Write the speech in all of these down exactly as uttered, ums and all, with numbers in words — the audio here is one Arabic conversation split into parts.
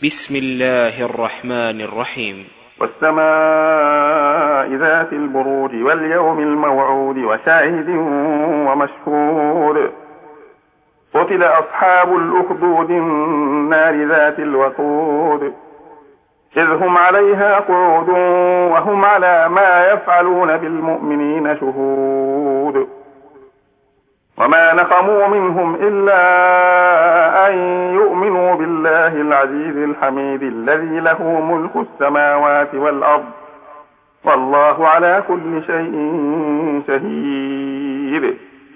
بسم الله الرحمن الرحيم. والسماء ذات البروج واليوم الموعود وشاهد ومشهود قتل أصحاب الأخدود النار ذات الوقود إذ هم عليها قعود وهم على ما يفعلون بالمؤمنين شهود وما نقموا منهم إلا أن يؤمنوا بالله العزيز الحميد الذي له ملك السماوات والأرض والله على كل شيء شهيد.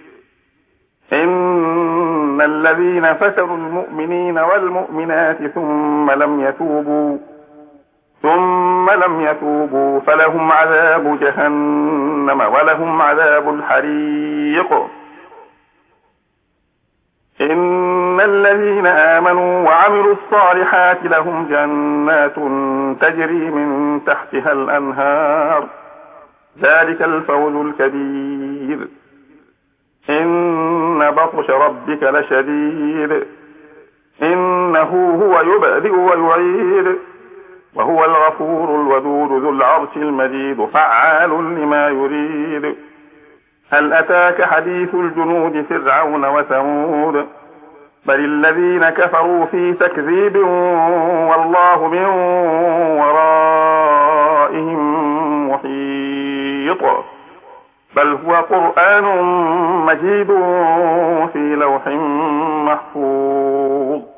إن الذين فتنوا المؤمنين والمؤمنات ثم لم يتوبوا ثم لم يتوبوا فلهم عذاب جهنم ولهم عذاب الحريق. إن الذين آمنوا وعملوا الصالحات لهم جنات تجري من تحتها الأنهار ذلك الفوز الكبير. إن بطش ربك لشديد إنه هو يبدئ ويعيد وهو الغفور الودود ذو العرش المجيد فعال لما يريد. هل أتاك حديث الجنود فرعون وثمود بل الذين كفروا في تكذيب والله من ورائهم محيط بل هو قرآن مجيد في لوح محفوظ.